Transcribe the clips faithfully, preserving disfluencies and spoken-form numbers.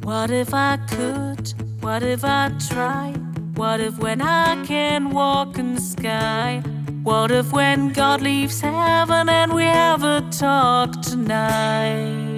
What if I could? What if I tried? What if when I can walk in the sky? What if when God leaves heaven and we have a talk tonight?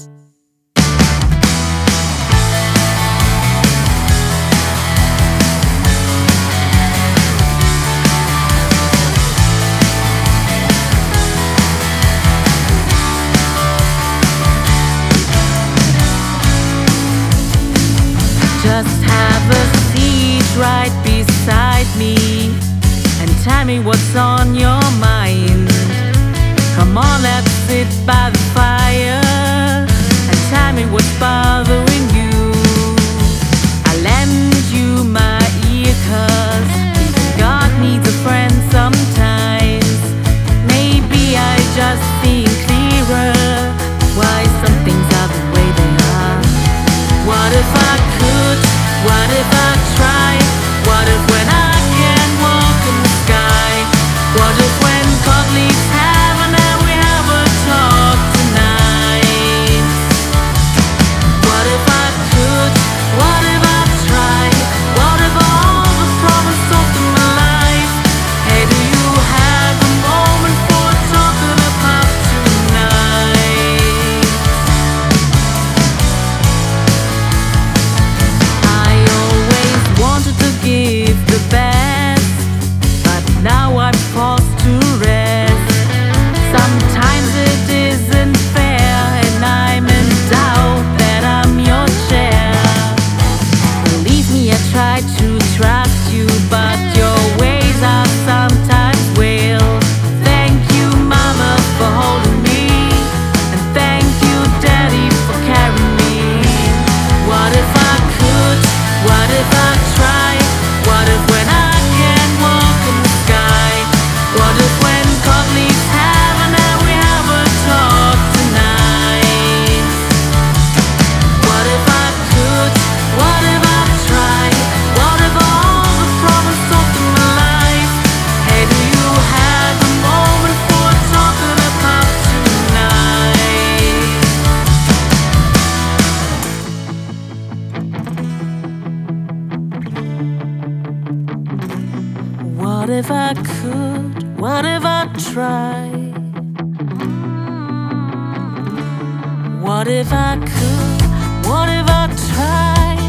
Just have a seat right beside me and tell me what's on your mind. Come on, let's sit by the fire and tell me what's bothering you. I'll lend you my ear, 'cause God needs a friend sometimes. Maybe I just think clearer why some things are the way they are. What if I could? What if I tried? What if when I can walk in the sky? What if when God leaves heaven and we have a talk tonight? What if I could? What if I tried? What if all the promise of my life? Hey, do you have a moment for talking about tonight? I always wanted to give the best, but now I'm forced to rest. Sometimes it isn't fair, and I'm in doubt that I'm your chair. Believe me, I try to trust you, but your ways are sometimes real. Thank you, Mama, for holding me, and thank you, Daddy, for carrying me. What if I could? What if I tried? What if when I can walk in the sky? What if when God leaves heaven and we have a talk tonight? What if I could? What if I tried? What if all the promise of my life? Hey, do you have a moment for talking about tonight? What if I could? What if I tried? What if I could? What if I tried?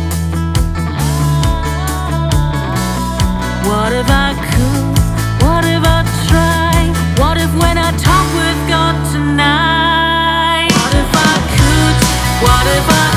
What if I could? What if I tried? What if when I talk with God tonight? What if I could? What if I